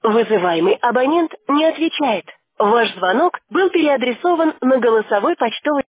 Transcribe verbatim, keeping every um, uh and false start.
Вызываемый абонент не отвечает. Ваш звонок был переадресован на голосовой почтовый